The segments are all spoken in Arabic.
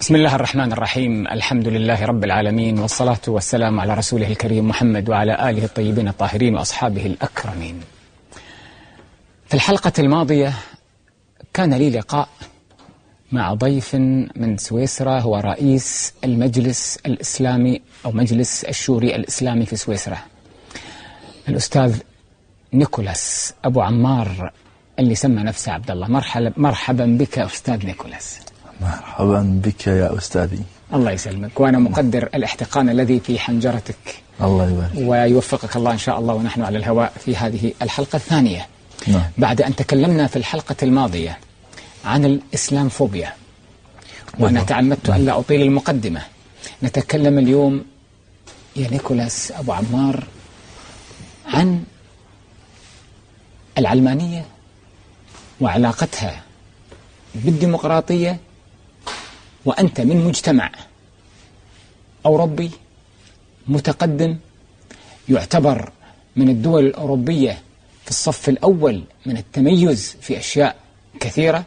بسم الله الرحمن الرحيم. الحمد لله رب العالمين، والصلاة والسلام على رسوله الكريم محمد وعلى آله الطيبين الطاهرين وأصحابه الأكرمين. في الحلقة الماضية كان لي لقاء مع ضيف من سويسرا، هو رئيس المجلس الإسلامي أو مجلس الشوري الإسلامي في سويسرا، الأستاذ نيكولاس أبو عمار اللي سمى نفسه عبد الله. مرحبا بك أستاذ نيكولاس. مرحبا بك يا أستاذي. الله يسلمك، وأنا مقدر الاحتقان الذي في حنجرتك. الله يبارك ويوفقك الله إن شاء الله، ونحن على الهواء في هذه الحلقة الثانية. نعم. بعد أن تكلمنا في الحلقة الماضية عن الإسلام فوبيا، وأنا تعمدت أن لا أطيل المقدمة، نتكلم اليوم يا نيكولاس أبو عمار عن العلمانية وعلاقتها بالديمقراطية، وأنت من مجتمع أوروبي متقدم يعتبر من الدول الأوروبية في الصف الأول من التميز في أشياء كثيرة.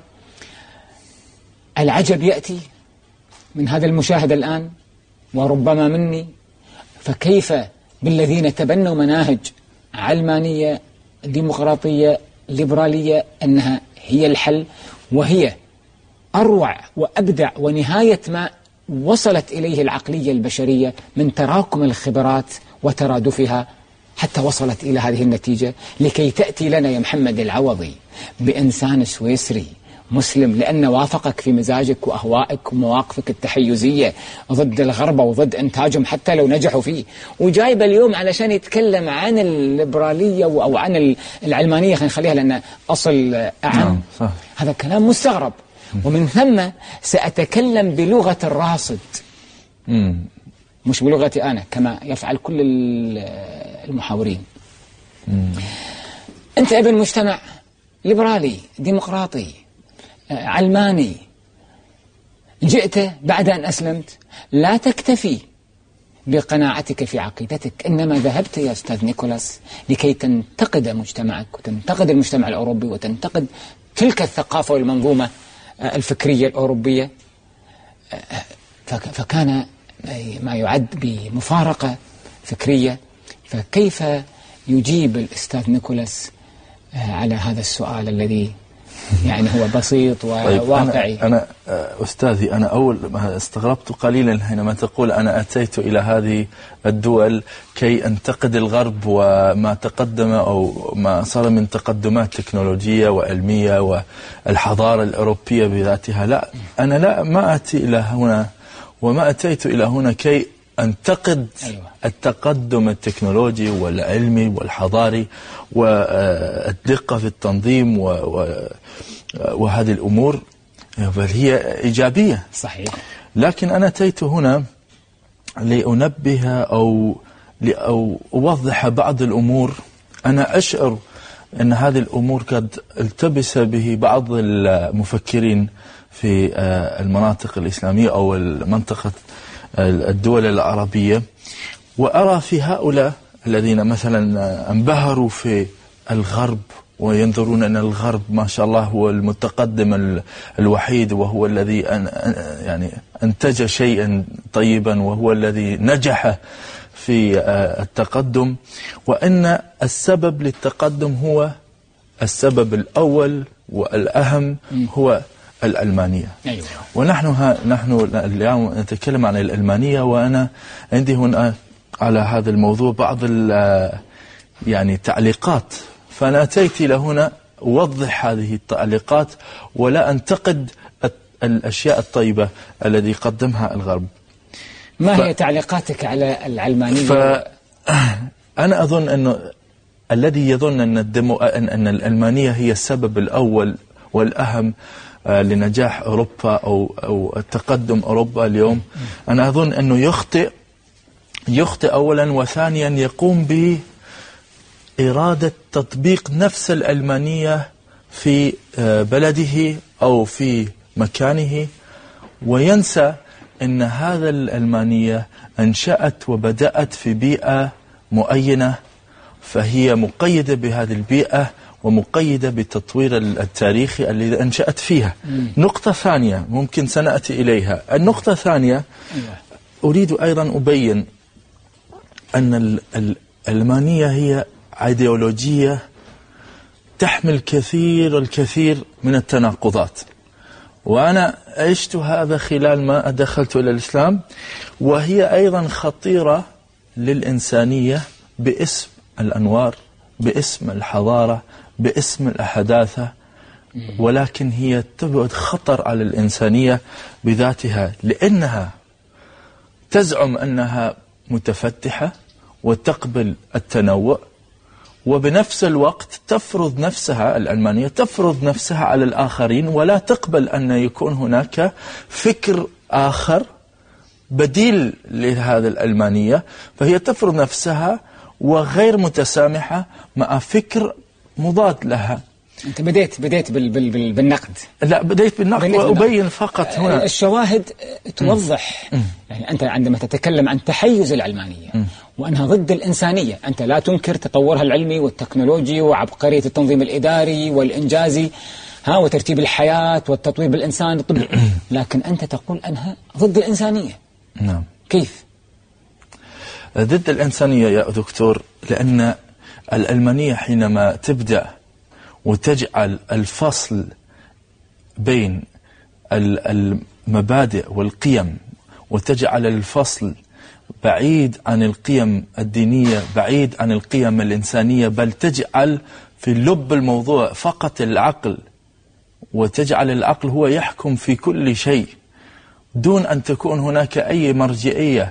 العجب يأتي من هذا المشاهد الآن وربما مني، فكيف بالذين تبنوا مناهج علمانية ديمقراطية ليبرالية أنها هي الحل، وهي أروع وأبدع ونهاية ما وصلت إليه العقلية البشرية من تراكم الخبرات وترادفها حتى وصلت إلى هذه النتيجة، لكي تأتي لنا يا محمد العوضي بإنسان سويسري مسلم، لأن وافقك في مزاجك وأهوائك ومواقفك التحيزية ضد الغرب وضد إنتاجهم حتى لو نجحوا فيه، وجايب اليوم علشان يتكلم عن الليبرالية أو عن العلمانية، خلينا نخليها لأن أصل أعم. صح. هذا كلام مستغرب، ومن ثم سأتكلم بلغة الراصد مش بلغتي أنا كما يفعل كل المحاورين. أنت ابن مجتمع ليبرالي ديمقراطي علماني، جئت بعد أن أسلمت لا تكتفي بقناعتك في عقيدتك، إنما ذهبت يا أستاذ نيكولاس لكي تنتقد مجتمعك وتنتقد المجتمع الأوروبي وتنتقد تلك الثقافة والمنظومة الفكرية الأوروبية، فكان ما يعد بمفارقة فكرية. فكيف يجيب الأستاذ نيكولاس على هذا السؤال الذي يعني هو بسيط وواقعي؟ طيب أنا أستاذي، أنا أول ما استغربت قليلا حينما تقول أنا أتيت إلى هذه الدول كي أنتقد الغرب وما تقدم أو ما صار من تقدمات تكنولوجية وعلمية والحضارة الأوروبية بذاتها. لا، أنا ما أتي إلى هنا وما أتيت إلى هنا كي أنتقد التقدم التكنولوجي والعلمي والحضاري والدقة في التنظيم وهذه الأمور، بل هي إيجابية. صحيح. لكن أنا أتيت هنا لأنبه أو أوضح بعض الأمور أنا أشعر أن هذه الأمور قد التبس به بعض المفكرين في المناطق الإسلامية أو المنطقة الدول العربية، وأرى في هؤلاء الذين مثلا انبهروا في الغرب وينظرون أن الغرب ما شاء الله هو المتقدم الوحيد، وهو الذي يعني أنتج شيئا طيبا، وهو الذي نجح في التقدم، وأن السبب للتقدم هو السبب الأول والأهم هو العلمانية. أيوة. ونحن اليوم نتكلم عن العلمانية، وأنا عندي هنا على هذا الموضوع بعض يعني تعليقات، فأنا أتيت إلى هنا أوضح هذه التعليقات ولا أنتقد الأشياء الطيبة التي قدمها الغرب. ما هي تعليقاتك على العلمانية؟ فأنا أظن أنه الذي يظن أن العلمانية هي السبب الأول والأهم لنجاح أوروبا أو التقدم أوروبا اليوم، أنا أظن أنه يخطئ أولا، وثانيا يقوم بإرادة تطبيق نفس العلمانية في بلده أو في مكانه، وينسى أن هذا العلمانية أنشأت وبدأت في بيئة معينة، فهي مقيدة بهذه البيئة ومقيدة بالتطوير التاريخي الذي أنشأت فيها. نقطة ثانية ممكن سنأتي إليها. النقطة الثانية أريد أيضا أبين أن العلمانية هي أيديولوجية تحمل الكثير من التناقضات، وأنا عشت هذا خلال ما دخلت إلى الإسلام، وهي أيضا خطيرة للإنسانية باسم الأنوار، باسم الحضارة، باسم الحداثة، ولكن هي تبعد خطر على الإنسانية بذاتها، لأنها تزعم أنها متفتحة وتقبل التنوع، وبنفس الوقت تفرض نفسها العلمانية تفرض نفسها على الآخرين، ولا تقبل أن يكون هناك فكر آخر بديل لهذا العلمانية، فهي تفرض نفسها وغير متسامحة مع فكر مضاد لها. أنت بديت بالنقد. لا، بديت بالنقد وأبين فقط هنا الشواهد توضح. يعني أنت عندما تتكلم عن تحيز العلمانية وأنها ضد الإنسانية، أنت لا تنكر تطورها العلمي والتكنولوجي وعبقرية التنظيم الإداري والإنجازي وترتيب الحياة والتطوير بالإنسان الطبي، لكن أنت تقول أنها ضد الإنسانية. نعم. كيف؟ ضد الإنسانية يا دكتور، لأن العلمانية حينما تبدأ وتجعل الفصل بين المبادئ والقيم، وتجعل الفصل بعيد عن القيم الدينية، بعيد عن القيم الإنسانية، بل تجعل في لب الموضوع فقط العقل، وتجعل العقل هو يحكم في كل شيء دون أن تكون هناك أي مرجعية،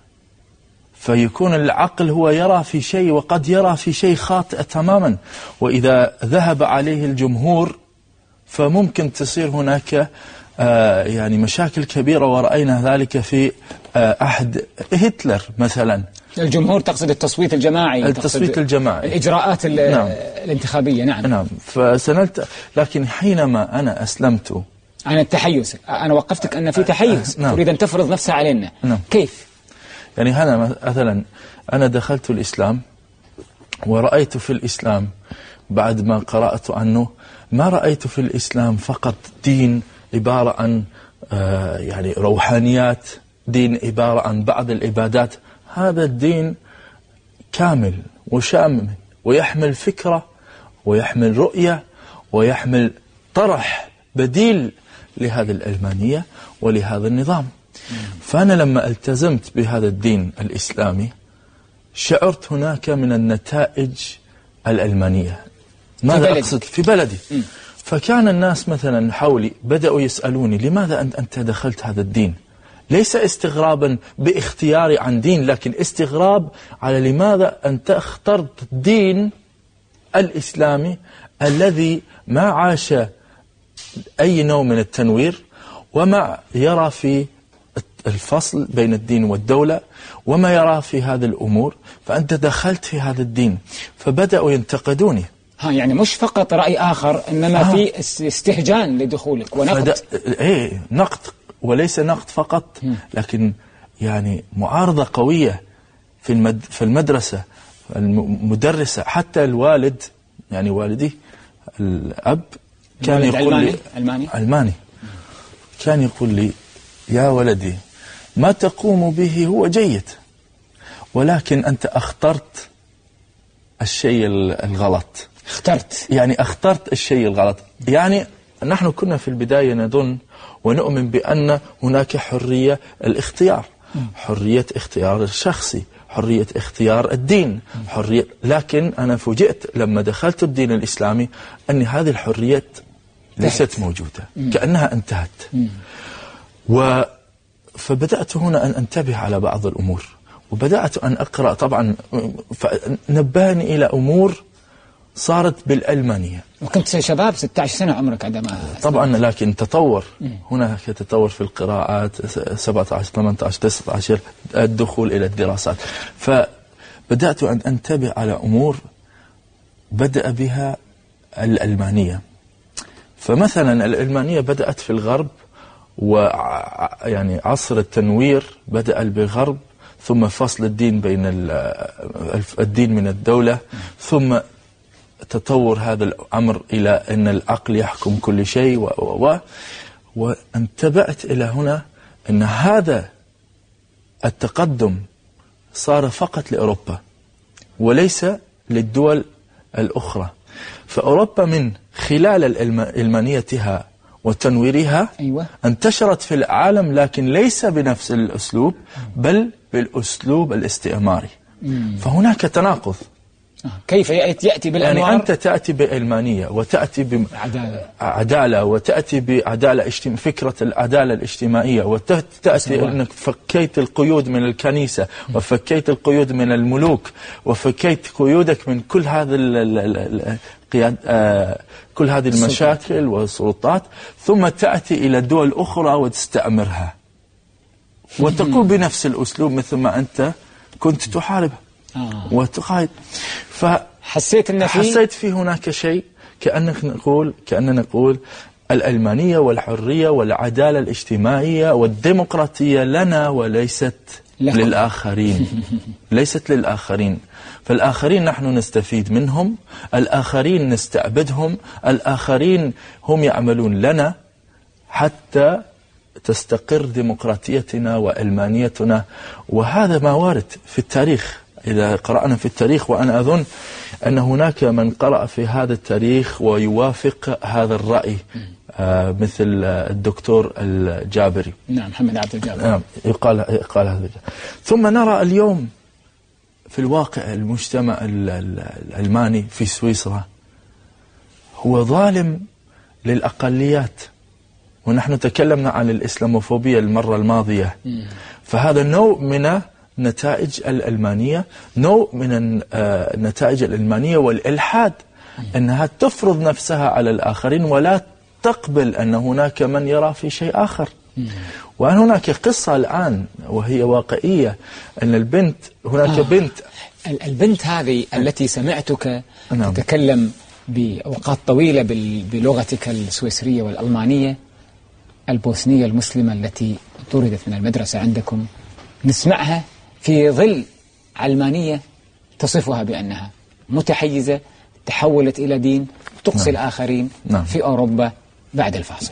فيكون العقل هو يرى في شيء وقد يرى في شيء خاطئ تماما، وإذا ذهب عليه الجمهور فممكن تصير هناك يعني مشاكل كبيرة، ورأينا ذلك في عهد هتلر مثلا. الجمهور تقصد التصويت الجماعي؟ التصويت الجماعي، الإجراءات نعم. الانتخابية. نعم. فسنلت، لكن حينما أنا أسلمت عن التحيز، أنا وقفتك أن في تحيز. نعم. تريد أن تفرض نفسها علينا. نعم. كيف؟ يعني هذا مثلا أنا دخلت الإسلام ورأيت في الإسلام بعد ما قرأت عنه، ما رأيت في الإسلام فقط دين عبارة عن يعني روحانيات، دين عبارة عن بعض العبادات. هذا الدين كامل وشامل، ويحمل فكرة ويحمل رؤية ويحمل طرح بديل لهذه العلمانية ولهذا النظام. فأنا لما التزمت بهذا الدين الإسلامي شعرت هناك من النتائج العلمانية. ماذا أقصد؟ في بلدي. فكان الناس مثلا حولي بدأوا يسألوني لماذا أنت دخلت هذا الدين؟ ليس استغرابا باختياري عن دين، لكن استغراب على لماذا أنت اخترت الدين الإسلامي الذي ما عاش أي نوع من التنوير، وما يرى في الفصل بين الدين والدولة، وما يرى في هذه الأمور، فأنت دخلت في هذا الدين. فبدأوا ينتقدوني. يعني مش فقط رأي آخر، إنما في استهجان لدخولك ونقد. نقد، وليس نقد فقط، لكن يعني معارضة قوية في المدرسة، المدرسة، حتى الوالد، يعني والدي الأب كان يقول لي علماني، كان يقول لي يا ولدي ما تقوم به هو جيد، ولكن أنت اخترت الشيء الغلط. اخترت الشيء الغلط. يعني نحن كنا في البداية نظن ونؤمن بأن هناك حرية الاختيار، حرية اختيار الشخصي، حرية اختيار الدين، لكن أنا فوجئت لما دخلت الدين الإسلامي أن هذه الحرية ليست موجودة، كأنها انتهت. فبدأت هنا أن أنتبه على بعض الأمور، وبدأت أن أقرأ. طبعا نبهني إلى أمور صارت بالعلمانية. وكنت شباب 16 سنة عمرك عندما طبعا، لكن تطور هناك تطور في القراءات، 17 18 19 الدخول إلى الدراسات. فبدأت أن أنتبه على أمور بدأ بها العلمانية. فمثلا العلمانية بدأت في الغرب، ويعني عصر التنوير بدأ بالغرب، ثم فصل الدين بين الدين من الدولة، ثم تطور هذا الأمر إلى أن العقل يحكم كل شيء وانتبهت إلى هنا أن هذا التقدم صار فقط لأوروبا وليس للدول الأخرى. فأوروبا من خلال علمانيتها وتنويرها انتشرت في العالم، لكن ليس بنفس الأسلوب بل بالأسلوب الاستعماري. فهناك تناقض. كيف يأتي بالأنوار؟ يعني أنت تأتي بعلمانية وتأتي بعدالة وتأتي بعدالة فكرة العدالة الاجتماعية، وتأتي أنك فكيت القيود من الكنيسة وفكيت القيود من الملوك وفكيت قيودك من كل هذا كل هذه المشاكل والسلطات، ثم تأتي إلى دول أخرى وتستعمرها وتقول بنفس الأسلوب مثل ما أنت كنت تحاربها وتقايد. حسيت في هناك شيء كأننا نقول العلمانية والحرية والعدالة الاجتماعية والديمقراطية لنا وليست للآخرين. ليست للآخرين. فالآخرين نحن نستفيد منهم، الآخرين نستعبدهم، الآخرين هم يعملون لنا حتى تستقر ديمقراطيتنا وعلمانيتنا. وهذا ما وارد في التاريخ. إذا قرأنا في التاريخ، وأنا أظن أن هناك من قرأ في هذا التاريخ ويوافق هذا الرأي، مثل الدكتور الجابري. نعم، محمد عبد الجابر. نعم، يقال هذا. ثم نرى اليوم في الواقع المجتمع العلماني في سويسرا هو ظالم للأقليات. ونحن تكلمنا عن الإسلاموفوبيا المرة الماضية. فهذا نوع من نتائج العلمانية، نوع من النتائج العلمانية والإلحاد، أنها تفرض نفسها على الآخرين ولا تقبل أن هناك من يرى في شيء آخر. وأن هناك قصة الآن وهي واقعية، أن البنت هناك بنت البنت هذه التي سمعتك تتكلم بأوقات طويلة بلغتك السويسرية والألمانية، البوسنية المسلمة التي طردت من المدرسة عندكم، نسمعها في ظل علمانية تصفها بأنها متحيزة، تحولت إلى دين تقصي الآخرين في أوروبا. بعد الفاصل.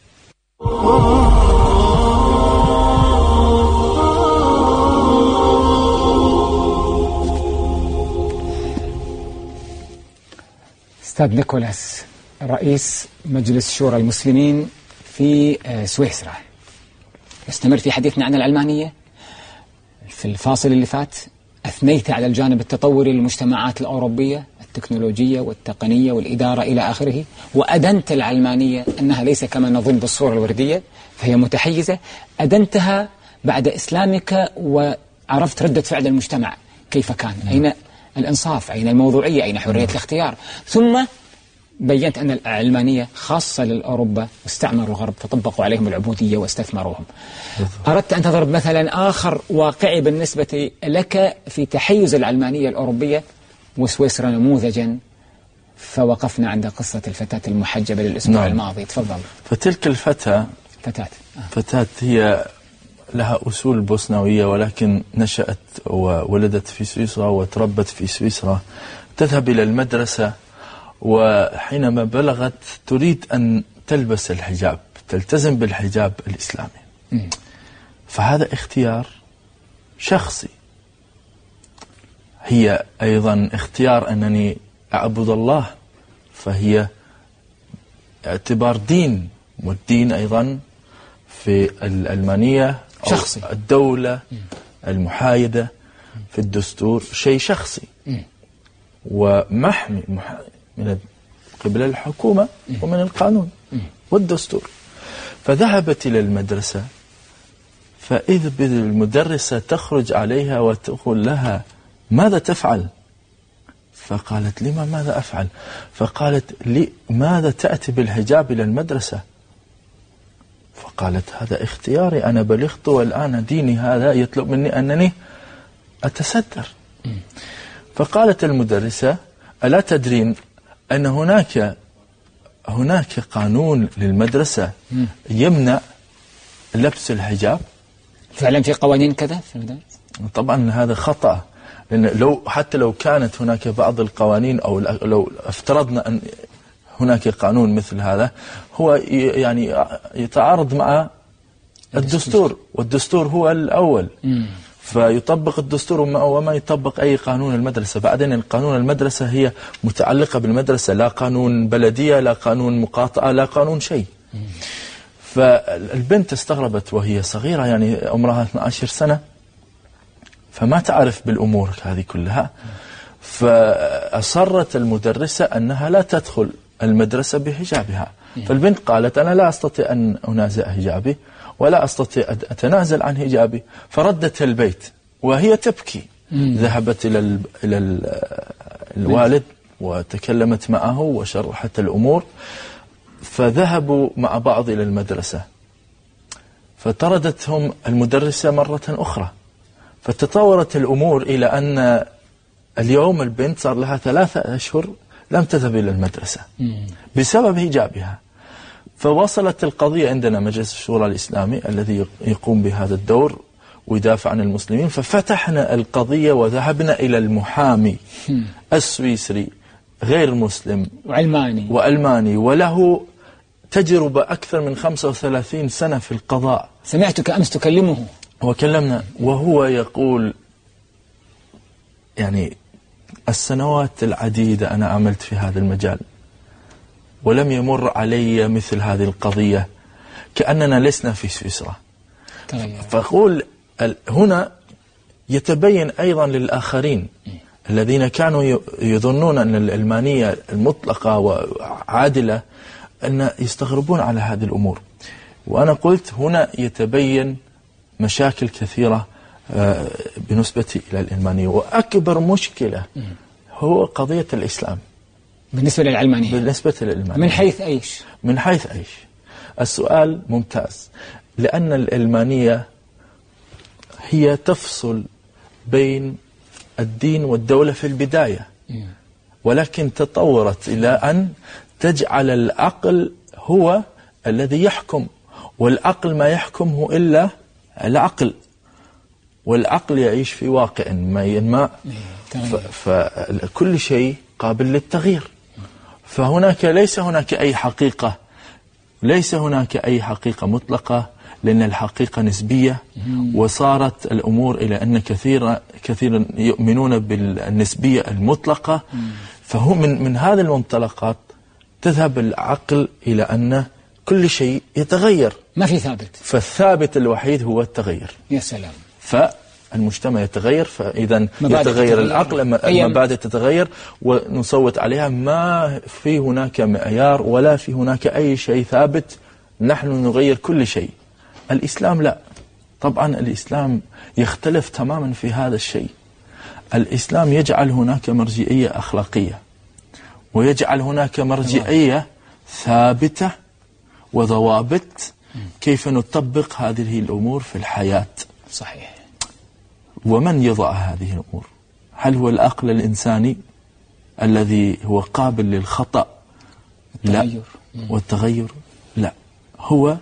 أستاذ نيكولاس، رئيس مجلس شورى المسلمين في سويسرا، نستمر في حديثنا عن العلمانية. في الفاصل اللي فات أثنيت على الجانب التطوري للمجتمعات الأوروبية، التكنولوجية والتقنية والإدارة إلى آخره، وأدنت العلمانية أنها ليس كما نظن بالصورة الوردية، فهي متحيزة. أدنتها بعد إسلامك وعرفت ردة فعل المجتمع كيف كان، أين الإنصاف، أين الموضوعية، أين حرية الاختيار. ثم بيّنت أن العلمانية خاصة للأوروبا، واستعمروا الغرب فطبقوا عليهم العبودية واستثمروهم. أردت أن تضرب مثلا آخر واقعي بالنسبة لك في تحيز العلمانية الأوروبية وسويسرا نموذجا، فوقفنا عند قصة الفتاة المحجبة للأسبوع الماضي. تفضل. فتلك الفتاة فتاة هي لها أصول بوسنوية، ولكن نشأت وولدت في سويسرا وتربت في سويسرا، تذهب إلى المدرسة، وحينما بلغت تريد أن تلبس الحجاب، تلتزم بالحجاب الإسلامي. فهذا اختيار شخصي. هي أيضا اختيار أنني أعبد الله، فهي اعتبار دين، والدين أيضا في العلمانية شخصي، الدولة المحايدة في الدستور شيء شخصي ومحمي من قبل الحكومة ومن القانون والدستور. فذهبت إلى المدرسة، فإذ بالمدرسة تخرج عليها وتقول لها ماذا تفعل؟ فقالت لما ماذا أفعل؟ فقالت لماذا تأتي بالحجاب إلى المدرسة؟ فقالت هذا اختياري، أنا بلغت والآن ديني هذا يطلب مني أنني أتستر. فقالت المدرسة ألا تدرين أن هناك قانون للمدرسة يمنع لبس الحجاب؟ فعلا في قوانين كذا في المدارس؟ طبعا هذا خطأ، لأن حتى لو كانت هناك بعض القوانين أو لو افترضنا أن هناك قانون مثل هذا، هو يعني يتعارض مع الدستور، والدستور هو الأول. فيطبق الدستور وما يطبق أي قانون المدرسة. بعدين قانون المدرسة هي متعلقة بالمدرسة، لا قانون بلدية، لا قانون مقاطعة، لا قانون شيء. فالبنت استغربت وهي صغيرة، يعني عمرها 12 سنة، فما تعرف بالأمور هذه كلها. فأصرت المدرسة أنها لا تدخل المدرسة بحجابها. فالبنت قالت أنا لا أستطيع أن أنازع حجابي ولا أستطيع أن أتنازل عن حجابي. فردت البيت وهي تبكي. ذهبت إلى الوالد وتكلمت معه وشرحت الأمور. فذهبوا مع بعض إلى المدرسة، فطردتهم المدرسة مرة أخرى. فتطورت الأمور إلى أن اليوم البنت صار لها 3 أشهر لم تذهب إلى المدرسة بسبب حجابها. فوصلت القضية عندنا مجلس الشورى الإسلامي الذي يقوم بهذا الدور ويدافع عن المسلمين. ففتحنا القضية وذهبنا إلى المحامي السويسري غير مسلم وألماني وله تجربة أكثر من 35 سنة في القضاء. سمعتك أمس تكلمه. وكلمنا وهو يقول يعني السنوات العديدة أنا عملت في هذا المجال ولم يمر علي مثل هذه القضية، كأننا لسنا في سويسرا. فأقول هنا يتبين أيضا للآخرين الذين كانوا يظنون أن العلمانية المطلقة وعادلة أن يستغربون على هذه الأمور. وأنا قلت هنا يتبين مشاكل كثيرة بالنسبة إلى العلمانية، وأكبر مشكلة هو قضية الإسلام بالنسبة للعلمانية. بالنسبة للعلمانية من حيث أيش؟ من حيث أيش؟ السؤال ممتاز، لأن العلمانية هي تفصل بين الدين والدولة في البداية، ولكن تطورت إلى أن تجعل العقل هو الذي يحكم، والعقل ما يحكمه إلا العقل، والعقل يعيش في واقع ما فكل شيء قابل للتغيير. فهناك ليس هناك أي حقيقة، ليس هناك أي حقيقة مطلقة، لأن الحقيقة نسبية. وصارت الأمور إلى أن كثيرا يؤمنون بالنسبية المطلقة. فهو من هذه المنطلقات تذهب العقل إلى أن كل شيء يتغير، ما في ثابت، فالثابت الوحيد هو التغير. يا سلام. فالمجتمع يتغير، فإذا يتغير العقل، المبادئ تتغير ونصوت عليها. ما في هناك معيار ولا في هناك أي شيء ثابت، نحن نغير كل شيء. الإسلام لا، طبعا الإسلام يختلف تماما في هذا الشيء. الإسلام يجعل هناك مرجئية أخلاقية، ويجعل هناك مرجئية ثابتة وضوابط كيف نطبق هذه الأمور في الحياة. صحيح. ومن يضع هذه الأمور؟ هل هو العقل الإنساني الذي هو قابل للخطأ والتغير؟ لا. والتغير لا، هو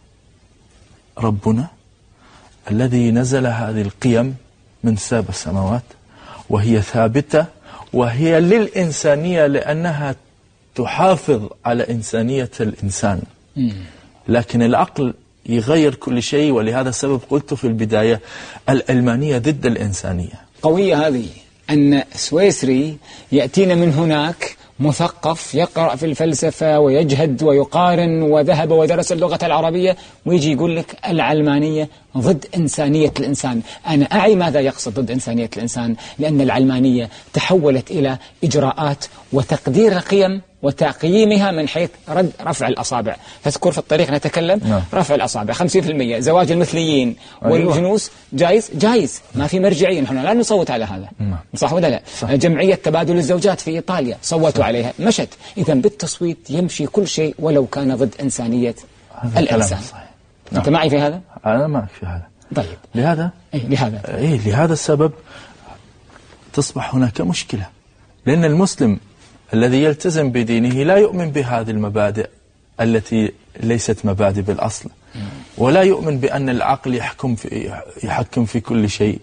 ربنا الذي نزل هذه القيم من 7 سماوات، وهي ثابتة وهي للإنسانية لأنها تحافظ على إنسانية الإنسان. لكن العقل يغير كل شيء. ولهذا السبب قلت في البداية العلمانية ضد الإنسانية. قوية هذه، أن سويسري يأتينا من هناك مثقف يقرأ في الفلسفة ويجهد ويقارن وذهب ودرس اللغة العربية، ويجي يقول لك العلمانية ضد إنسانية الإنسان. أنا أعي ماذا يقصد ضد إنسانية الإنسان، لأن العلمانية تحولت إلى إجراءات وتقدير القيم وتقييمها من حيث رفع الأصابع. تذكر في الطريق نتكلم رفع الأصابع 50%، زواج المثليين والجنوس جائز، ما في مرجعية، نحن لا نصوت على هذا. صح ولا لا؟ صح. جمعية تبادل الزوجات في إيطاليا صوتوا عليها، مشت. إذا بالتصويت يمشي كل شيء ولو كان ضد إنسانية الإنسان. أنت معي في هذا؟ أنا معك في هذا. طيب. لهذا السبب تصبح هناك مشكلة، لأن المسلم الذي يلتزم بدينه لا يؤمن بهذه المبادئ التي ليست مبادئ بالأصل، ولا يؤمن بأن العقل يحكم في كل شيء،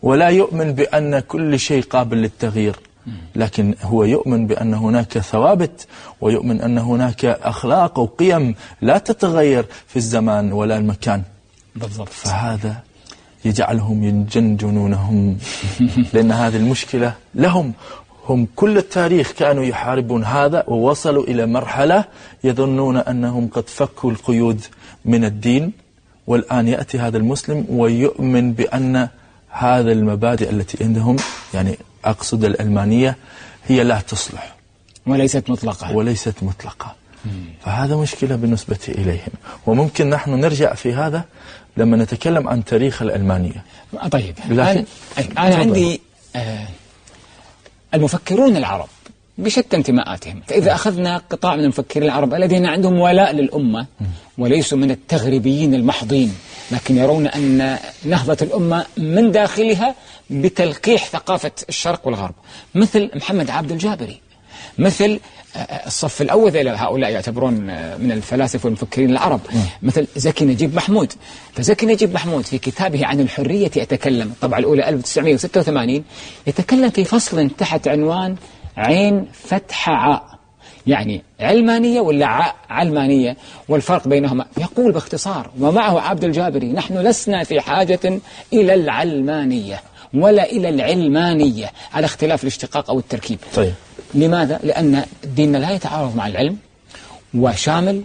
ولا يؤمن بأن كل شيء قابل للتغيير، لكن هو يؤمن بأن هناك ثوابت، ويؤمن أن هناك أخلاق وقيم لا تتغير في الزمان ولا المكان. بالضبط. فهذا يجعلهم ينجنونهم لأن هذه المشكلة لهم. هم كل التاريخ كانوا يحاربون هذا، ووصلوا إلى مرحلة يظنون أنهم قد فكوا القيود من الدين، والآن يأتي هذا المسلم ويؤمن بأن هذا المبادئ التي عندهم، يعني أقصد العلمانية، هي لا تصلح وليست مطلقة. فهذا مشكلة بالنسبة إليهم. وممكن نحن نرجع في هذا لما نتكلم عن تاريخ العلمانية. طيب، أنا عندي المفكرون العرب بشتى انتماءاتهم، فإذا أخذنا قطاع من المفكرين العرب الذين عندهم ولاء للأمة وليسوا من التغريبيين المحضين، لكن يرون أن نهضة الأمة من داخلها بتلقيح ثقافة الشرق والغرب، مثل محمد عبد الجابري، مثل الصف الأول هؤلاء يعتبرون من الفلاسفة والمفكرين العرب، مثل زكي نجيب محمود. فزكي نجيب محمود في كتابه عن الحرية يتكلم، الطبعة الأولى 1986، يتكلم في فصل تحت عنوان عين فتح عاء، يعني علمانية ولا علمانية، والفرق بينهما. يقول باختصار ومعه عبد الجابري: نحن لسنا في حاجة إلى العلمانية ولا إلى العلمانية، على اختلاف الاشتقاق أو التركيب. طيب. لماذا؟ لأن ديننا لا يتعارض مع العلم وشامل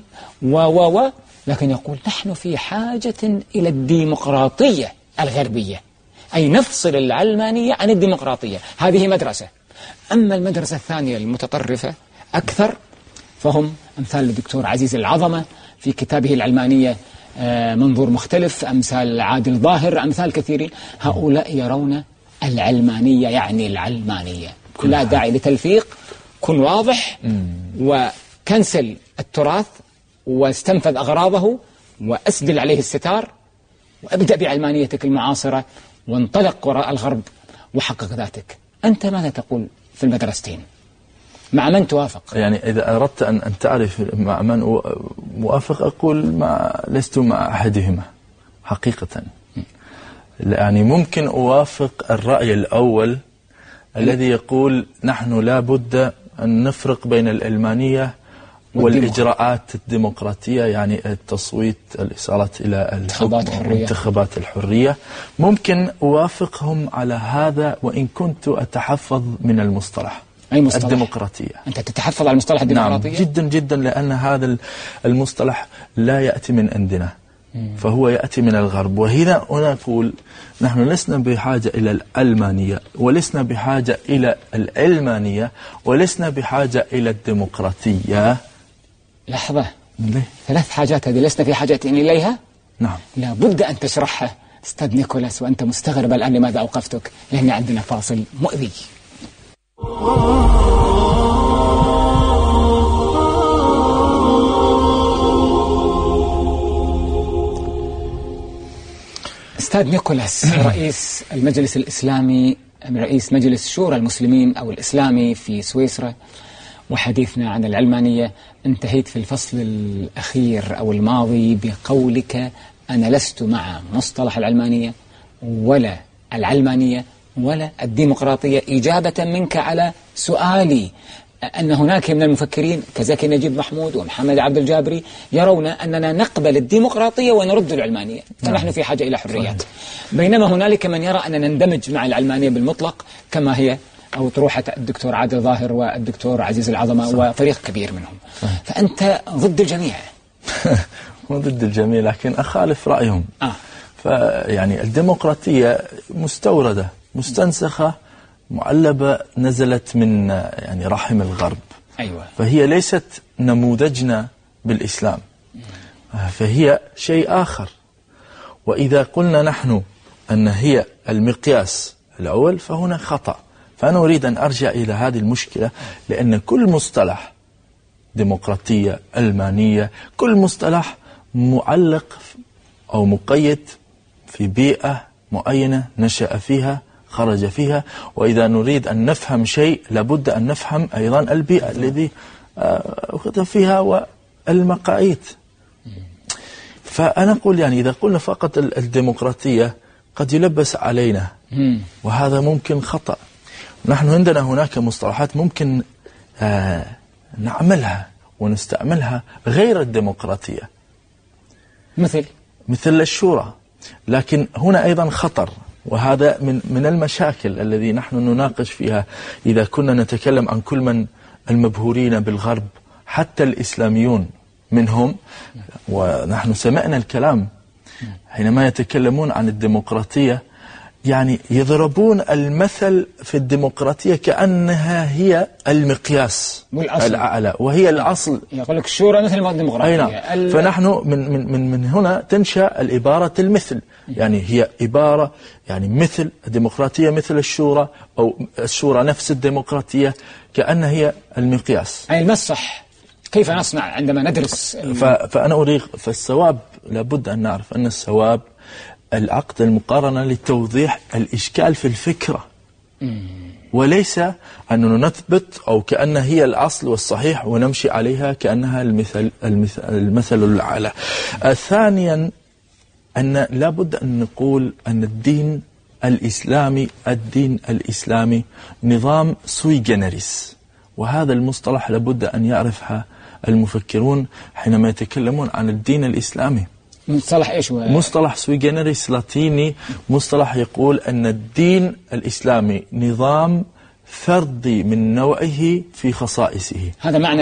لكن يقول نحن في حاجة إلى الديمقراطية الغربية، أي نفصل العلمانية عن الديمقراطية. هذه مدرسة. أما المدرسة الثانية المتطرفة أكثر فهم أمثال الدكتور عزيز العظمة في كتابه العلمانية منظور مختلف، أمثال عادل ظاهر، أمثال كثيرين. هؤلاء يرون العلمانية يعني العلمانية، لا داعي لتلفيق، كن واضح وكنسل التراث واستنفذ أغراضه وأسدل عليه الستار وأبدأ بعلمانيتك المعاصرة وانطلق وراء الغرب وحقق ذاتك. أنت ماذا تقول في المدرستين؟ مع من توافق؟ يعني إذا أردت أن تعرف مع من موافق، أقول لست مع أحدهما حقيقة. يعني ممكن أوافق الرأي الأول الذي يقول نحن لا بد أن نفرق بين العلمانية والإجراءات الديمقراطية، يعني التصويت، الإصالات إلى الانتخابات الحرية. ممكن أوافقهم على هذا، وإن كنت أتحفظ من المصطلح. أي مصطلح؟ الديمقراطية. أنت تتحفظ على المصطلح الديمقراطية؟ نعم، جدا جدا، لأن هذا المصطلح لا يأتي من عندنا، فهو يأتي من الغرب. وهنا أنا أقول نحن لسنا بحاجة إلى العلمانية، ولسنا بحاجة إلى العلمانية، ولسنا بحاجة إلى الديمقراطية. لحظة، ثلاث حاجات هذه لسنا في حاجة إليها؟ نعم. لا بد أن تشرحها أستاذ نيكولاس، وأنت مستغرب الآن لماذا أوقفتك، لأن عندنا فاصل مؤذي. أستاذ نيكولاس، رئيس المجلس الإسلامي، رئيس مجلس شورى المسلمين أو الإسلامي في سويسرا، وحديثنا عن العلمانية. انتهيت في الفصل الأخير أو الماضي بقولك أنا لست مع مصطلح العلمانية ولا العلمانية ولا الديمقراطية، إجابة منك على سؤالي أن هناك من المفكرين كزكي نجيب محمود ومحمد عبد الجابري يرون أننا نقبل الديمقراطية ونرد العلمانية، فنحن في حاجة إلى حريات. بينما هنالك من يرى أننا نندمج مع العلمانية بالمطلق كما هي، أو طروحة الدكتور عادل ظاهر والدكتور عزيز العظمة وفريق كبير منهم. فأنت ضد الجميع. مو ضد الجميع، لكن أخالف رأيهم. فيعني الديمقراطية مستوردة، مستنسخة، معلبة، نزلت من يعني رحم الغرب. أيوة. فهي ليست نموذجنا بالإسلام، فهي شيء آخر. وإذا قلنا نحن أن هي المقياس الأول فهنا خطأ. فأنا أريد أن أرجع إلى هذه المشكلة، لأن كل مصطلح ديمقراطية، علمانية، كل مصطلح معلق أو مقيد في بيئة معينة نشأ فيها، خرج فيها. وإذا نريد أن نفهم شيء لابد أن نفهم أيضا البيئة الذي أخذ فيها والمقاييس. فأنا أقول يعني إذا قلنا فقط الديمقراطية قد يلبس علينا، وهذا ممكن خطأ. نحن عندنا هناك مصطلحات ممكن نعملها ونستعملها غير الديمقراطية، مثل الشورى، لكن هنا أيضا خطر، وهذا من المشاكل الذي نحن نناقش فيها إذا كنا نتكلم عن كل من المبهورين بالغرب حتى الإسلاميون منهم. ونحن سمعنا الكلام حينما يتكلمون عن الديمقراطية، يعني يضربون المثل في الديمقراطية كأنها هي المقياس الأعلى وهي الأصل. يقول لك الشورى مثل ما الديمقراطية. فنحن من هنا تنشأ العبارة المثل، يعني هي عبارة يعني مثل الديمقراطية مثل الشورى، أو الشورى نفس الديمقراطية، كأنها هي المقياس. أي المصح كيف نصنع عندما ندرس فأنا أريد الصواب، لابد أن نعرف أن الصواب العقد المقارنة لتوضيح الإشكال في الفكرة، وليس أننا نثبت أو كأنها هي الأصل والصحيح ونمشي عليها كأنها المثل الأعلى. ثانيا أن لابد أن نقول أن الدين الإسلامي نظام سوي جنريس، وهذا المصطلح لابد أن يعرفها المفكرون حينما يتكلمون عن الدين الإسلامي. مصطلح إيش هو؟ مصطلح سوي جنريس لاتيني، مصطلح يقول أن الدين الإسلامي نظام فردي من نوعه في خصائصه. هذا معنى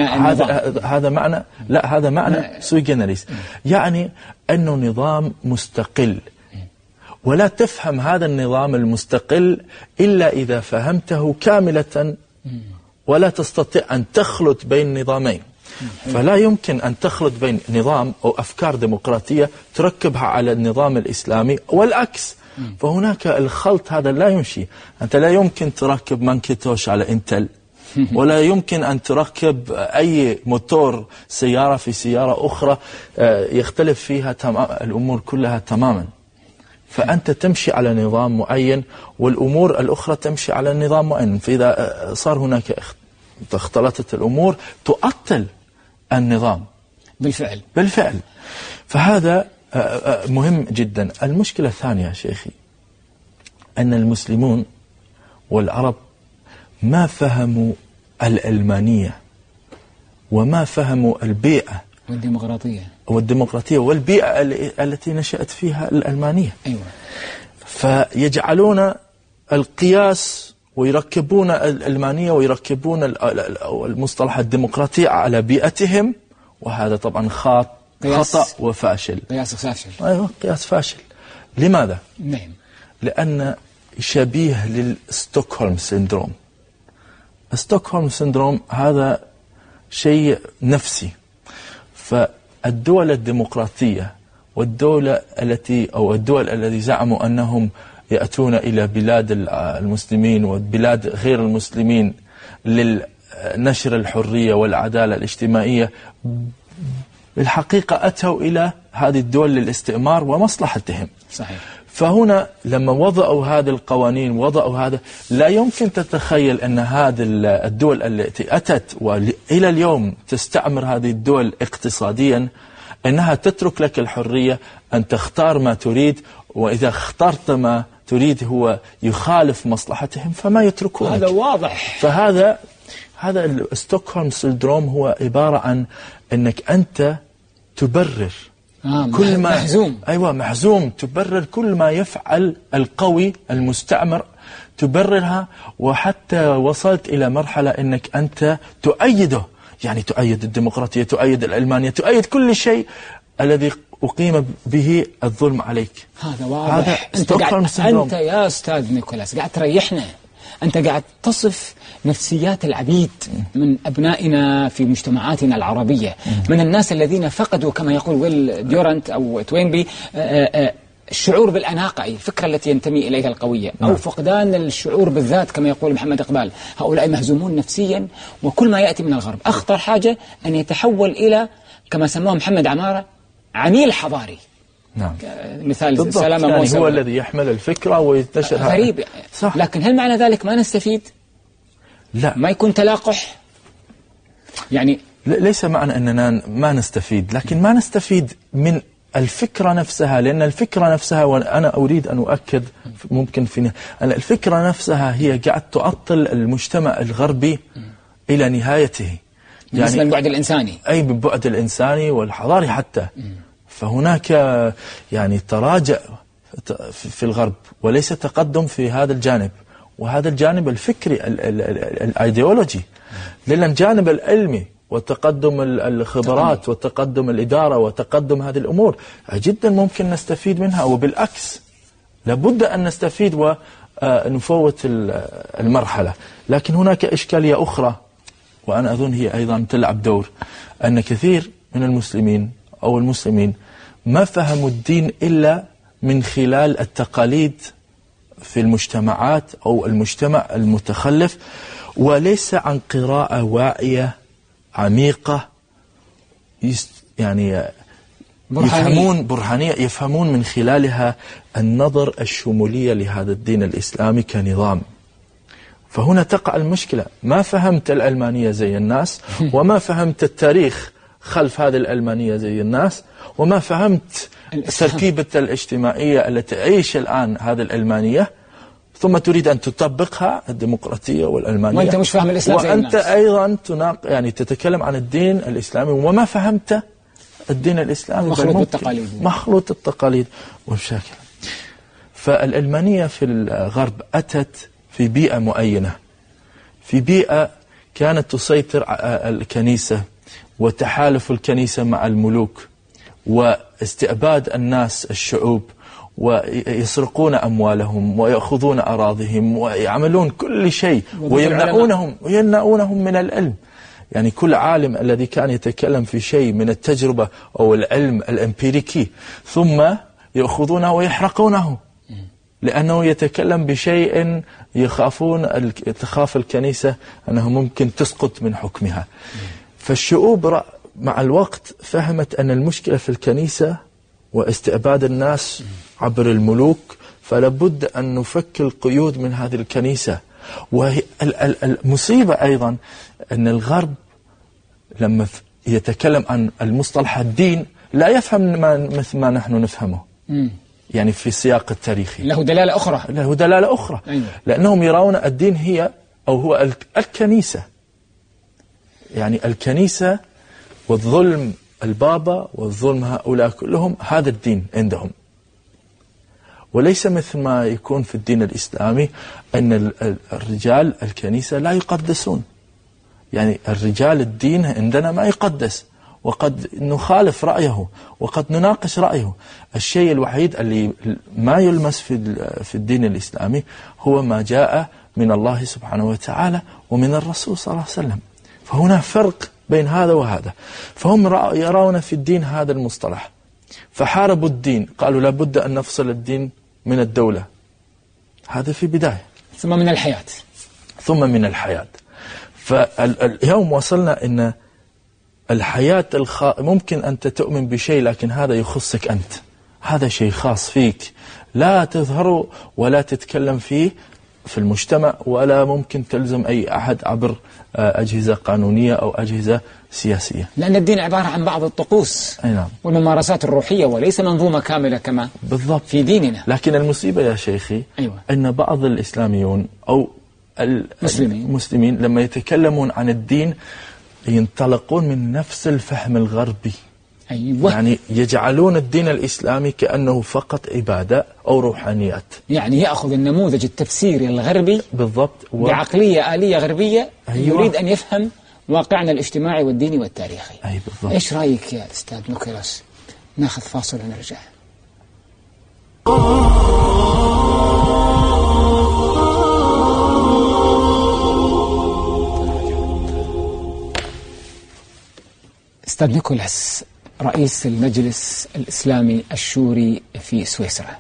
هذا معنى سوي جنريس، يعني أنه نظام مستقل، ولا تفهم هذا النظام المستقل إلا إذا فهمته كاملة، ولا تستطيع أن تخلط بين نظامين. فلا يمكن أن تخلط بين نظام أو أفكار ديمقراطية تركبها على النظام الإسلامي والعكس، فهناك الخلط هذا لا يمشي. أنت لا يمكن تركب ماكنتوش على إنتل، ولا يمكن أن تركب أي موتور سيارة في سيارة أخرى يختلف فيها الأمور كلها تماما. فأنت تمشي على نظام معين والأمور الأخرى تمشي على نظام معين، فإذا صار هناك اختلطت الأمور تؤطل النظام بالفعل. فهذا مهم جدا. المشكلة الثانية شيخي أن المسلمون والعرب ما فهموا العلمانية وما فهموا البيئة والديمقراطية والبيئة التي نشأت فيها العلمانية. أيوة. فيجعلون القياس ويركبون العلمانية ويركبون المصطلح الديمقراطية على بيئتهم، وهذا طبعا خطأ وفاشل. قياس فاشل. أيوة، قياس فاشل. لماذا؟ نعم. لأن شبيه للستوكهولم سيندروم. ستوكهولم سيندروم هذا شيء نفسي. فالدول الديمقراطية والدول التي زعموا أنهم يأتون إلى بلاد المسلمين وبلاد غير المسلمين لنشر الحرية والعدالة الاجتماعية، بالحقيقة أتوا إلى هذه الدول للاستعمار ومصلحتهم. صحيح. فهنا لما وضعوا هذه القوانين وضعوا هذا، لا يمكن تتخيل أن هذه الدول التي أتت وإلى اليوم تستعمر هذه الدول اقتصاديا أنها تترك لك الحرية أن تختار ما تريد، وإذا اخترت ما تريد هو يخالف مصلحتهم فما يتركونك. هذا واضح. فهذا الستوكهولم سيندروم هو عبارة عن أنك أنت تبرر كل ما محزوم. أيوة، محزوم. تبرر كل ما يفعل القوي المستعمر، تبررها، وحتى وصلت إلى مرحلة أنك أنت تؤيده، يعني تؤيد الديمقراطية، تؤيد العلمانية، تؤيد كل شيء الذي أقيم به الظلم عليك. هذا واضح. أنت يا أستاذ نيكولاس قاعد تريحنا، أنت قاعد تصف نفسيات العبيد من أبنائنا في مجتمعاتنا العربية، من الناس الذين فقدوا كما يقول ويل ديورانت أو توينبي الشعور بالأناقة، أي الفكرة التي ينتمي إليها القوية، أو فقدان الشعور بالذات كما يقول محمد إقبال. هؤلاء مهزومون نفسيا، وكل ما يأتي من الغرب أخطر حاجة أن يتحول إلى كما سموه محمد عمارة عميل حضاري. نعم. مثال سلامة يعني موسى هو الذي يحمل الفكرة وينتشرها. غريب. صح. لكن هل معنى ذلك ما نستفيد؟ لا، ما يكون تلاقح يعني. ليس معنى أننا ما نستفيد، لكن ما نستفيد من الفكرة نفسها، لأن الفكرة نفسها، وأنا أريد أن أؤكد ممكن أن الفكرة نفسها هي قاعد تعطل المجتمع الغربي إلى نهايته، بالنسبة للبعد الإنساني، أي بالبعد الإنساني والحضاري حتى. فهناك يعني تراجع في الغرب وليس تقدم في هذا الجانب، وهذا الجانب الفكري الأيديولوجي، لأن الجانب العلمي وتقدم الخبرات وتقدم الإدارة وتقدم هذه الأمور جدا ممكن نستفيد منها، وبالعكس لابد أن نستفيد ونفوت المرحلة. لكن هناك إشكالية أخرى، وأنا أظن هي أيضا تلعب دور، أن كثير من المسلمين أو المسلمين ما فهموا الدين إلا من خلال التقاليد في المجتمعات أو المجتمع المتخلف، وليس عن قراءة واعية عميقة يعني برهانية يفهمون من خلالها النظر الشمولية لهذا الدين الإسلامي كنظام. فهنا تقع المشكلة، ما فهمت العلمانية زي الناس، وما فهمت التاريخ خلف هذه العلمانية زي الناس، وما فهمت تركيبة الاجتماعية التي تعيش الآن هذه العلمانية، ثم تريد أن تطبقها الديمقراطية والعلمانية، وأنت مش فاهم الإسلام زي الناس، وأنت أيضا يعني تتكلم عن الدين الإسلامي وما فهمت الدين الإسلامي، مخلوط التقاليد والمشاكل. فالعلمانية في الغرب أتت في بيئة معينة، في بيئة كانت تسيطر الكنيسة وتحالف الكنيسة مع الملوك واستعباد الناس الشعوب، ويسرقون أموالهم ويأخذون أراضيهم ويعملون كل شيء ويمنعونهم من العلم. يعني كل عالم الذي كان يتكلم في شيء من التجربة أو العلم الأمبيريكي ثم يأخذونه ويحرقونه، لأنه يتكلم بشيء تخاف الكنيسة أنه ممكن تسقط من حكمها. فالشعوب مع الوقت فهمت أن المشكلة في الكنيسة واستعباد الناس عبر الملوك، فلابد أن نفك القيود من هذه الكنيسة. والمصيبة أيضا أن الغرب لما يتكلم عن المصطلح الدين لا يفهم مثل ما نحن نفهمه، يعني في السياق التاريخي له دلالة أخرى. أيوة. لأنهم يرون الدين هو الكنيسة، يعني الكنيسة والظلم البابا والظلم هؤلاء كلهم، هذا الدين عندهم. وليس مثل ما يكون في الدين الإسلامي أن الرجال الكنيسة لا يقدسون، يعني الرجال الدين عندنا ما يقدس، وقد نخالف رأيه وقد نناقش رأيه. الشيء الوحيد اللي ما يلمس في الدين الإسلامي هو ما جاء من الله سبحانه وتعالى ومن الرسول صلى الله عليه وسلم. فهنا فرق بين هذا وهذا. فهم يرون في الدين هذا المصطلح، فحاربوا الدين، قالوا لابد أن نفصل الدين من الدولة. هذا في بداية، ثم من الحياة. فاليوم وصلنا أن الحياة ممكن أنت تؤمن بشيء لكن هذا يخصك أنت، هذا شيء خاص فيك، لا تظهر ولا تتكلم فيه في المجتمع، ولا ممكن تلزم أي أحد عبر أجهزة قانونية أو أجهزة سياسية، لأن الدين عبارة عن بعض الطقوس والممارسات الروحية، وليس منظومة كاملة كما بالضبط في ديننا. لكن المصيبة يا شيخي أن بعض الإسلاميون أو المسلمين لما يتكلمون عن الدين ينطلقون من نفس الفهم الغربي. يعني يجعلون الدين الإسلامي كأنه فقط عبادة أو روحانيات، يعني يأخذ النموذج التفسيري الغربي بالضبط بعقلية آلية غربية. يريد أن يفهم واقعنا الاجتماعي والديني والتاريخي. بالضبط. إيش رأيك يا أستاذ نيكولاس؟ ناخذ فاصل ونرجع. أستاذ نيكولاس، رئيس المجلس الإسلامي الشوري في سويسرا،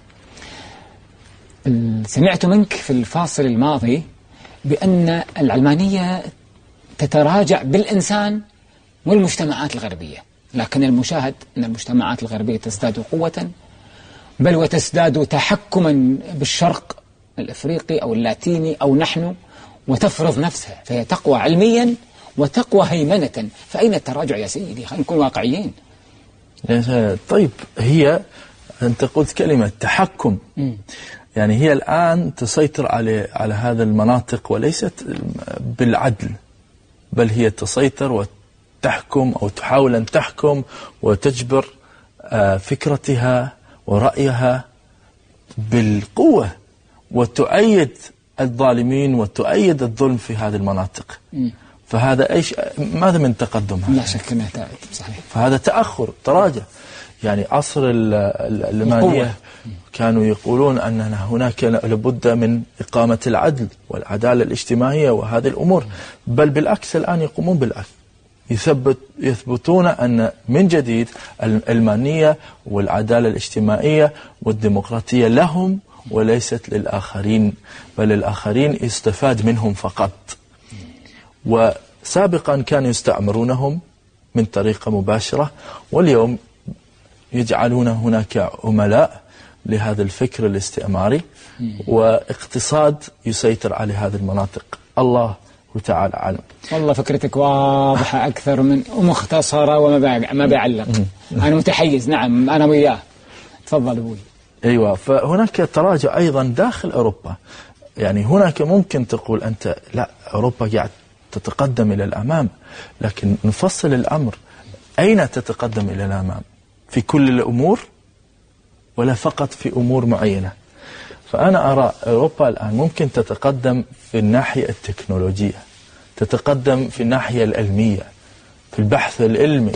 سمعت منك في الفاصل الماضي بأن العلمانية تتراجع بالإنسان والمجتمعات الغربية، لكن المشاهد أن المجتمعات الغربية تزداد قوة، بل وتزداد تحكما بالشرق الأفريقي أو اللاتيني أو نحن، وتفرض نفسها، فهي تقوى علميا وتقوى هيمنة. فأين التراجع يا سيدي؟ خلينا نكون واقعيين. طيب، هي أنت قلت كلمة تحكم. يعني هي الآن تسيطر على هذا المناطق، وليست بالعدل، بل هي تسيطر وتحكم أو تحاول أن تحكم وتجبر فكرتها ورأيها بالقوة، وتؤيد الظالمين وتؤيد الظلم في هذه المناطق. فهذا ماذا من تقدم هذا؟ لا شك أنه صحيح. فهذا تأخر، تراجع. يعني عصر العلمانية كانوا يقولون أن هناك لابد من إقامة العدل والعدالة الاجتماعية وهذه الأمور، بل بالعكس الآن يقومون بالعكس، يثبتون أن من جديد العلمانية والعدالة الاجتماعية والديمقراطية لهم وليست للآخرين، بل الآخرين يستفاد منهم فقط. وسابقا كانوا يستعمرونهم من طريقة مباشرة، واليوم يجعلون هناك عملاء لهذا الفكر الاستعماري، واقتصاد يسيطر على هذه المناطق. الله تعالى أعلم. والله فكرتك واضحة أكثر من ومختصرة وما بعلق. أنا متحيز، نعم أنا وياه. تفضل أبوي. أيوة، فهناك تراجع أيضا داخل أوروبا. يعني هناك ممكن تقول أنت لا، أوروبا قاعد تتقدم إلى الأمام، لكن نفصل الأمر. أين تتقدم إلى الأمام؟ في كل الأمور ولا فقط في أمور معينة؟ فأنا أرى أوروبا الآن ممكن تتقدم في الناحية التكنولوجية، تتقدم في الناحية العلمية، في البحث العلمي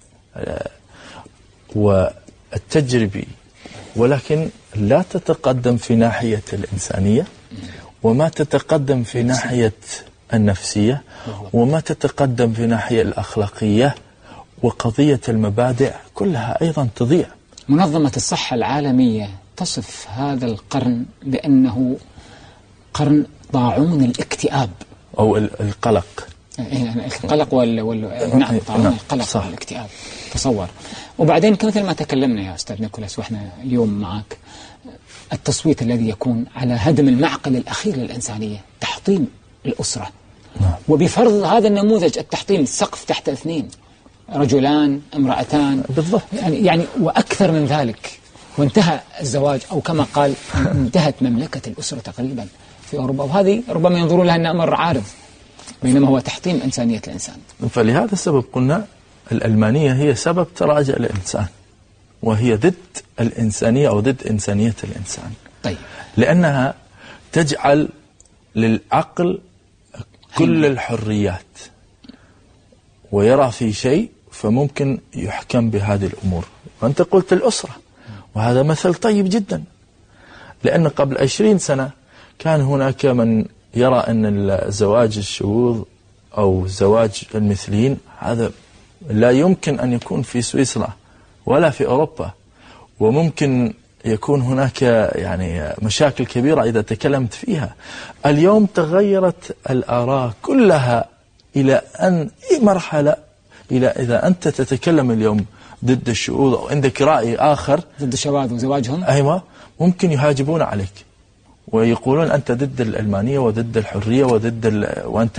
والتجريبي، ولكن لا تتقدم في ناحية الإنسانية، وما تتقدم في ناحية النفسية، وما تتقدم في ناحية الأخلاقية، وقضية المبادئ كلها أيضا تضيع. منظمة الصحة العالمية تصف هذا القرن بأنه قرن طاعون الاكتئاب أو القلق. القلق نعم، طاعون القلق والاكتئاب. تصور. وبعدين مثل ما تكلمنا يا أستاذ نيكولاس وإحنا اليوم معك، التصويت الذي يكون على هدم المعقل الأخير للإنسانية، تحطيم الأسرة. وبفرض هذا النموذج التحطيم، السقف تحت 2 رجلان امرأتان بالضبط، يعني وأكثر من ذلك، وانتهى الزواج، أو كما قال انتهت مملكة الأسرة تقريبا في أوروبا. وهذه ربما ينظرون لها أنها أمر عارض، بينما هو تحطيم إنسانية الإنسان. فلهذا السبب قلنا العلمانية هي سبب تراجع الإنسان، وهي ضد الإنسانية أو ضد إنسانية الإنسان. طيب. لأنها تجعل للعقل كل الحريات، ويرى في شيء فممكن يحكم بهذه الأمور. وأنت قلت الأسرة، وهذا مثل طيب جدا، لأن قبل 20 سنة كان هناك من يرى أن الزواج الشذوذ أو زواج المثليين هذا لا يمكن أن يكون في سويسرا ولا في أوروبا، وممكن يكون هناك يعني مشاكل كبيرة إذا تكلمت فيها. اليوم تغيرت الآراء كلها إلى أن مرحلة إلى إذا أنت تتكلم اليوم ضد الشذوذ أو عندك رأي آخر ضد الشواذ وزواجهم، أيوة، ممكن يهاجمون عليك ويقولون أنت ضد العلمانية وضد الحرية وأنت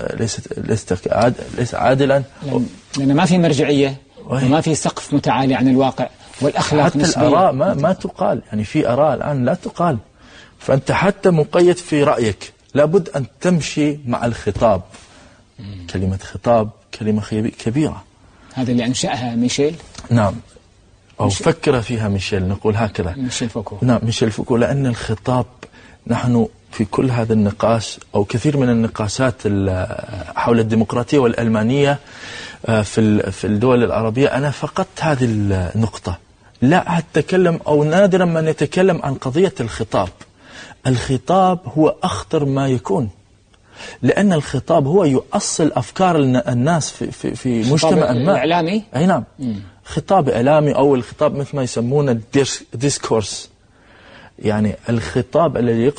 ليس عادلا، لأن ما في مرجعية وما في سقف متعالي عن الواقع، والأخلاق حتى نسبية. الآراء ما تقال، يعني في آراء الآن لا تقال، فأنت حتى مقيد في رأيك. لابد أن تمشي مع الخطاب. كلمة خطاب كلمة كبيرة. هذا اللي أنشأها ميشيل. نعم، أو فكر فيها ميشيل، نقول هكذا. ميشيل فوكو. نعم، ميشيل فوكو. لأن الخطاب، نحن في كل هذا النقاش أو كثير من النقاشات حول الديمقراطية والعلمانية في الدول العربية، أنا فقدت هذه النقطة. لا أتكلم أو نادرا من يتكلم عن قضية الخطاب. الخطاب هو أخطر ما يكون، لأن الخطاب هو يؤصل أفكار الناس في مجتمع ما. إعلامي؟ أي نعم. خطاب إعلامي أو الخطاب مثل ما يسمونه الديسكورس. يعني الخطاب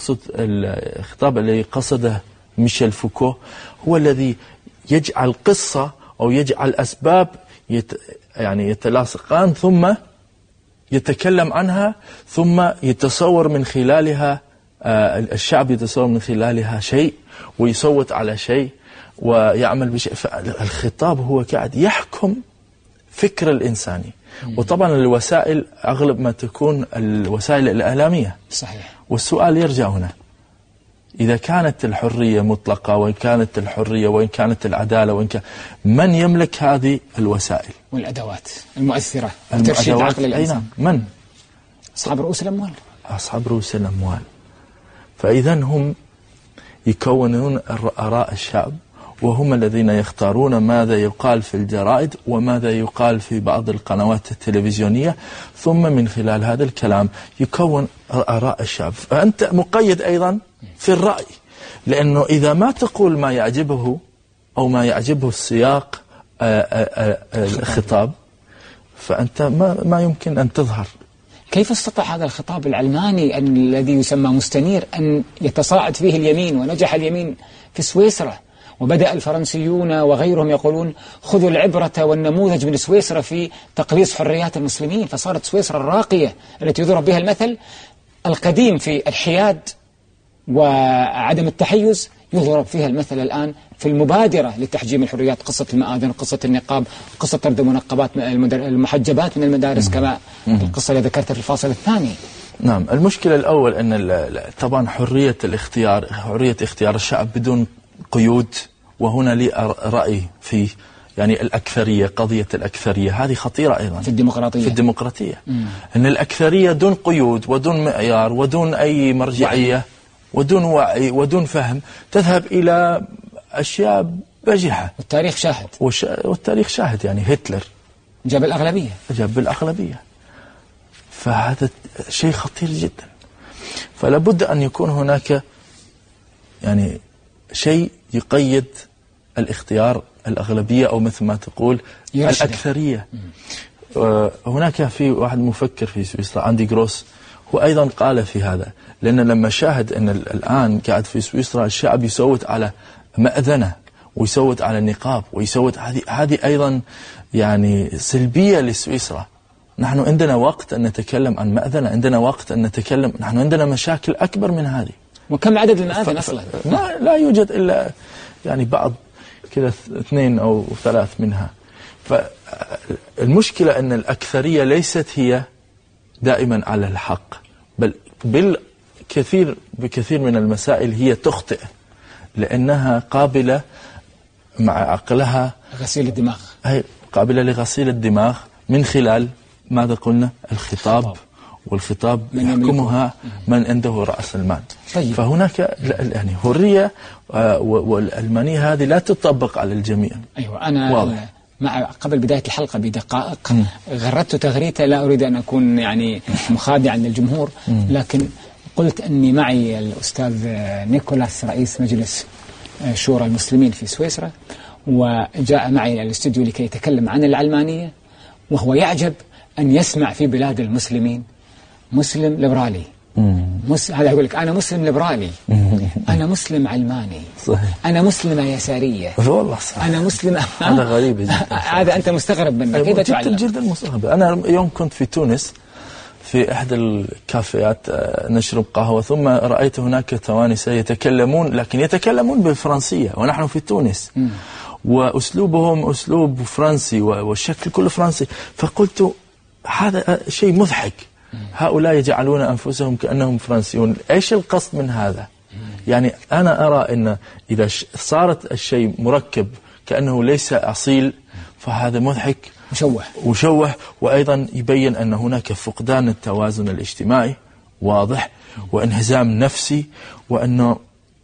الذي قصده ميشيل فوكو هو الذي يجعل قصة أو يجعل أسباب يتلاصقان، ثم يتكلم عنها، ثم يتصور من خلالها الشعب يتصور من خلالها شيء ويصوت على شيء ويعمل بشيء. الخطاب هو قاعد يحكم فكر الإنساني، وطبعا الوسائل أغلب ما تكون الوسائل الإعلامية. صحيح. والسؤال يرجع هنا، إذا كانت الحرية مطلقة، وإن كانت الحرية، وإن كانت العدالة، وإن كان من يملك هذه الوسائل والأدوات المؤثرة وترشيد عقل الإنسان؟ من؟ أصحاب رؤوس الأموال. أصحاب رؤوس الأموال. فإذا هم يكونون آراء الشعب، وهم الذين يختارون ماذا يقال في الجرائد وماذا يقال في بعض القنوات التلفزيونية، ثم من خلال هذا الكلام يكون آراء الشعب. فأنت مقيد أيضا في الرأي، لأنه إذا ما تقول ما يعجبه أو ما يعجبه السياق الخطاب، فأنت ما يمكن أن تظهر. كيف استطاع هذا الخطاب العلماني الذي يسمى مستنير أن يتصاعد فيه اليمين، ونجح اليمين في سويسرا، وبدأ الفرنسيون وغيرهم يقولون خذوا العبرة والنموذج من سويسرا في تقليص حريات المسلمين، فصارت سويسرا الراقية التي يضرب بها المثل القديم في الحياد وعدم التحيز، يضرب فيها المثل الآن في المبادرة لتحجيم الحريات، قصة المآذن، قصة النقاب، قصة طرد منقبات المحجبات من المدارس، كما القصة اللي ذكرتها في الفاصل الثاني. نعم، المشكلة الأول أن طبعا حرية الاختيار، حرية اختيار الشعب بدون قيود، وهنا لي رأي في يعني الأكثرية، قضية الأكثرية هذه خطيرة أيضا في الديمقراطية. أن الأكثرية دون قيود ودون معيار ودون أي مرجعية ودون وعي ودون فهم تذهب إلى أشياء بجحة. والتاريخ شاهد. والتاريخ شاهد، يعني هتلر جاب الأغلبية. فهذا شيء خطير جدا. فلا بد أن يكون هناك يعني شيء يقيد الاختيار، الأغلبية، أو مثل ما تقول الأكثرية. هناك في واحد مفكر في سويسرا، أندي جروس، هو أيضا قال في هذا، لأن لما شاهد أن الآن قاعد في سويسرا الشعب يصوت على مأذنة ويصوت على النقاب ويصوت، هذه أيضا يعني سلبية لسويسرا. نحن عندنا وقت أن نتكلم عن مأذنة، عندنا وقت أن نتكلم، نحن عندنا مشاكل أكبر من هذه. وكم عدد المآذن أصلا؟ لا يوجد إلا يعني بعض كذا 2 أو 3 منها. فالمشكلة أن الأكثرية ليست هي دائما على الحق، بل بكثير من المسائل هي تخطئ، لأنها قابلة مع عقلها غسيل الدماغ، هي قابلة لغسيل الدماغ من خلال ماذا قلنا؟ الخطاب. والخطاب يحكمها من عنده رأس المال. طيب. فهناك يعني حرية، والألمانية هذه لا تطبق على الجميع. أيوة، أنا قبل بداية الحلقة بدقائق غردت تغريدة، لا أريد أن أكون يعني مخادعا للجمهور، لكن قلت أني معي الأستاذ نيكولاس رئيس مجلس شورى المسلمين في سويسرا، وجاء معي إلى الاستوديو لكي يتكلم عن العلمانية، وهو يعجب أن يسمع في بلاد المسلمين مسلم ليبرالي. هذا يقول لك أنا مسلم ليبرالي، أنا مسلم علماني، صحيح. أنا مسلمة يسارية، والله صحيح. أنا مسلمة. هذا غريب جدا. هذا أنت مستغرب منه، كيف تعلم؟ جدا مستغرب. أنا يوم كنت في تونس في إحدى الكافيات نشرب قهوة، ثم رأيت هناك توانسة يتكلمون، لكن يتكلمون بالفرنسية ونحن في تونس، وأسلوبهم أسلوب فرنسي والشكل كله فرنسي. فقلت هذا شيء مضحك، هؤلاء يجعلون أنفسهم كأنهم فرنسيون، إيش القصد من هذا؟ يعني أنا أرى أن إذا صارت الشيء مركب كأنه ليس أصيل، فهذا مضحك وشوه، وأيضا يبين أن هناك فقدان التوازن الاجتماعي واضح، وانهزام نفسي، وأنه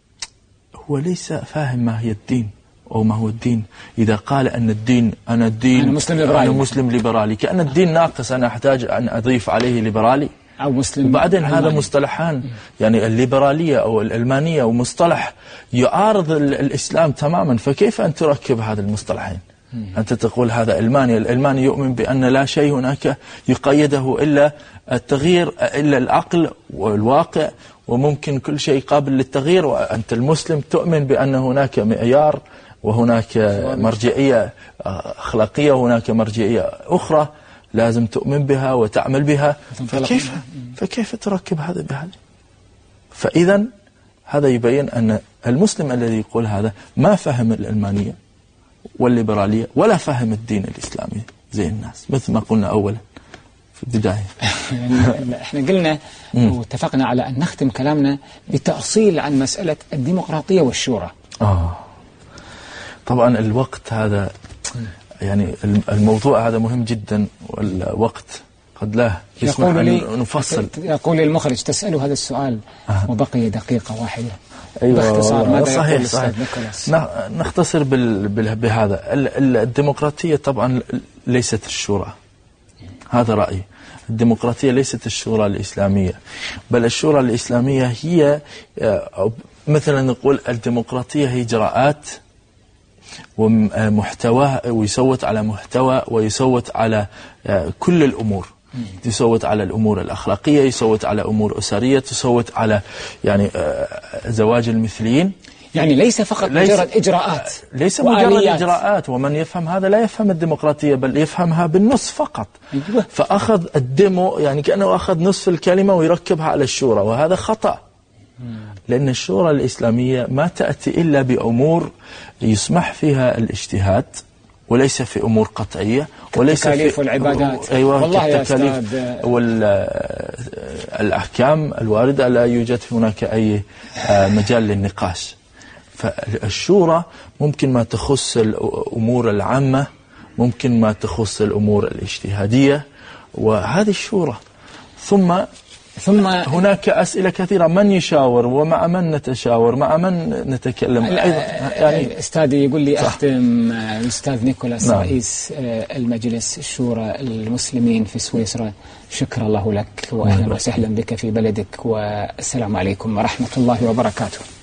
هو ليس فاهم ما هي الدين أو ما هو الدين. إذا قال أن الدين أنا مسلم ليبرالي، كأن الدين ناقص، أنا أحتاج أن أضيف عليه ليبرالي أو مسلم. وبعدين هذا مصطلحان، يعني الليبرالية أو الألمانية ومصطلح يعارض الإسلام تماما، فكيف أن تركب هذا المصطلحين؟ أنت تقول هذا الألماني يؤمن بأن لا شيء هناك يقيده إلا التغيير، إلا العقل والواقع، وممكن كل شيء قابل للتغيير، وأنت المسلم تؤمن بأن هناك معيار وهناك مرجعية أخلاقية وهناك مرجعية أخرى لازم تؤمن بها وتعمل بها. فكيف تركب هذا بهذا؟ فإذا هذا يبين أن المسلم الذي يقول هذا ما فهم العلمانية والليبرالية ولا فهم الدين الإسلامي زي الناس، مثل ما قلنا أولا في البداية. احنا قلنا واتفقنا على أن نختم كلامنا بتأصيل عن مسألة الديمقراطية والشورى. طبعا الوقت هذا يعني الموضوع هذا مهم جدا، والوقت قد لا يسمح أن نفصل. يقول المخرج تسأله هذا السؤال وبقي دقيقة واحدة. أيوة باختصار ماذا صحيح يقول صحيح. نيكولاس؟ نختصر بهذا. الديمقراطية طبعا ليست الشورى، هذا رأيي. الديمقراطية ليست الشورى الإسلامية، بل الشورى الإسلامية هي مثلا نقول الديمقراطية هي إجراءات ومحتوى، ويصوت على محتوى، ويصوت على كل الأمور. يصوت على الأمور الأخلاقية، يصوت على أمور أسرية، يصوت على يعني زواج المثليين. يعني ليس فقط مجرد إجراءات، ليس مجرد إجراءات. ومن يفهم هذا لا يفهم الديمقراطية، بل يفهمها بالنص فقط. أيوة. فأخذ الديمو يعني كأنه أخذ نصف الكلمة ويركبها على الشورى، وهذا خطأ. لأن الشورى الإسلامية ما تأتي إلا بأمور يسمح فيها الاجتهاد، وليس في أمور قطعية، وليس في التكاليف والعبادات. أيوة والله يا التكاليف والأحكام الواردة لا يوجد هناك أي مجال للنقاش. فالشورى ممكن ما تخص الأمور العامة، ممكن ما تخص الأمور الاجتهادية، وهذه الشورى. ثم هناك أسئلة كثيرة، من يشاور ومع من نتشاور، مع من نتكلم أيضا. يعني أستاذي يقول لي أختم الأستاذ نيكولاس. نعم. رئيس المجلس الشورى المسلمين في سويسرا، شكر الله لك وأهلا وسهلا بك في بلدك، والسلام عليكم ورحمة الله وبركاته.